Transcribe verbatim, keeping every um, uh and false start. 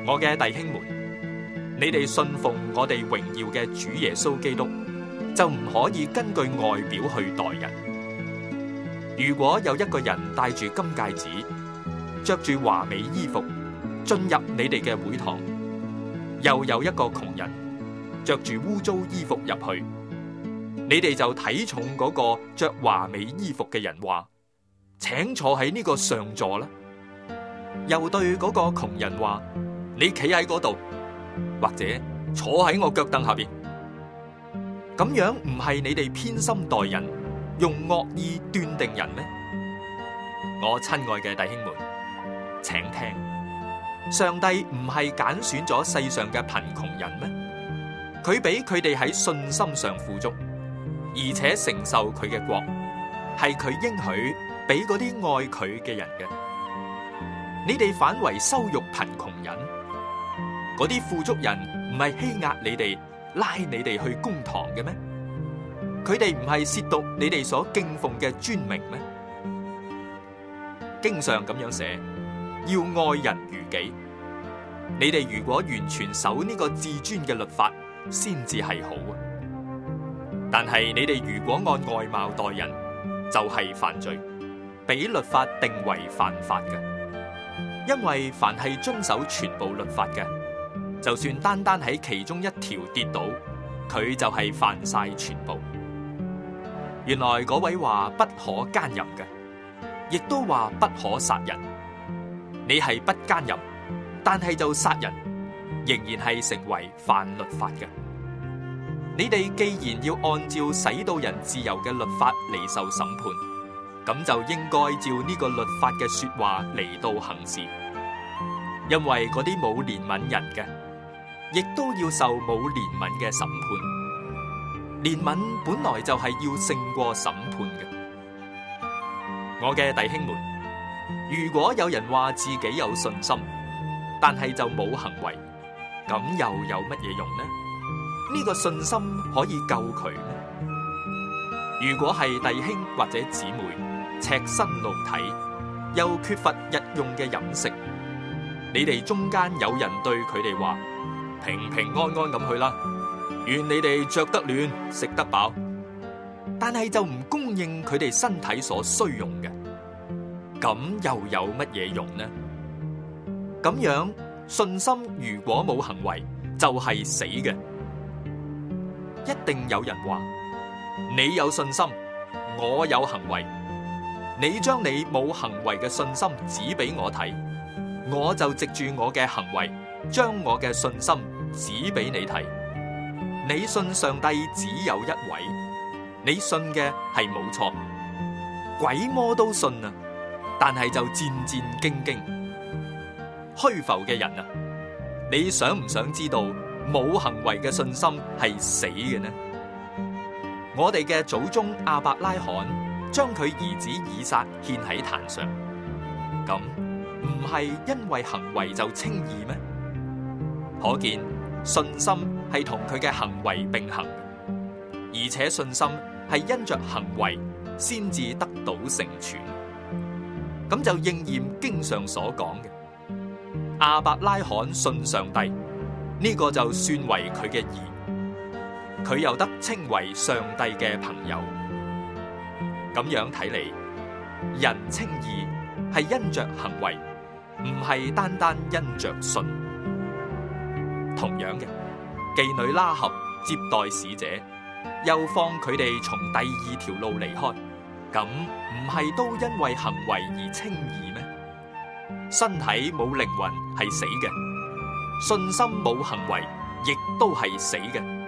我嘅弟兄們，你哋信奉我哋榮耀嘅主耶穌基督，就唔可以根據外表去待人。如果有一個人戴住金戒指，着住華美衣服進入你哋嘅會堂，又有一個窮人着住污糟衣服入去，你哋就睇重嗰個着華美衣服嘅人話，請坐喺呢個上座啦。又對嗰個窮人話，你企喺嗰度，或者坐喺我腳凳下邊。咁樣唔係你哋偏心待人，用惡意斷定人咩？我親愛嘅弟兄們，請聽，上帝唔係揀選咗世上嘅貧窮人咩？佢俾佢哋喺信心上富足，而且承受佢嘅國，係佢應許俾嗰啲愛佢嘅人嘅。你哋反為羞辱貧窮人，嗰啲富足人唔係欺壓你哋，拉你哋去公堂嘅咩？佢哋唔係褻瀆你哋所敬奉嘅尊名咩？經上咁樣寫，要愛人如己。你哋如果完全守呢個至尊嘅律法，先至係好啊。但係你哋如果按外貌待人，就係犯罪，俾律法定為犯法嘅。因為凡係遵守全部律法嘅，就算單單喺其中一條跌倒，佢就係犯晒全部。原來嗰位話不可奸淫嘅，亦都話不可殺人。你係不奸淫，但係就殺人，仍然係成為犯律法嘅。你哋既然要按照使到人自由嘅律法嚟受審判，咁就應該照呢個律法嘅說話嚟到行事。因為嗰啲冇憐憫人嘅，亦都要受冇憐憫嘅審判。憐憫本來就係要勝過審判嘅。我嘅弟兄們，如果有人話自己有信心，但係就冇行為，咁又有乜嘢用呢？呢個信心可以救佢咩？如果係弟兄或者姊妹赤身露體，又缺乏日用嘅飲食，你哋中間有人對佢哋話，平平安安咁去啦，願你哋着得暖，食得飽，但係就唔供應佢哋身體所需用嘅，咁又有乜嘢用呢？咁樣信心如果冇行為，就係死嘅。一定有人話，你有信心，我有行為，你將你冇行為嘅信心指俾我睇，我就藉住我嘅行為，將我嘅信心指俾你睇。你信上帝只有一位，你信嘅係冇錯，鬼魔都信啊，但係就戰戰兢兢。虛浮嘅人啊，你想唔想知道冇行為嘅信心係死嘅呢？我哋嘅祖宗亞伯拉罕將佢兒子以撒獻喺壇上，咁唔係因為行為就稱義咩？可見信心係同佢嘅行為並行，而且信心係因着行為先至得到成全。咁就應驗經上所講嘅，亞伯拉罕信上帝，呢個就算為佢嘅義，佢又得稱為上帝嘅朋友。咁樣睇嚟，人稱義係因着行為，唔係單單因着信。同樣嘅，妓女拉合接待使者，又放佢哋從第二條路離開，咁唔係都因為行為而稱義咩？身體冇靈魂係死嘅，信心冇行為亦都係死嘅。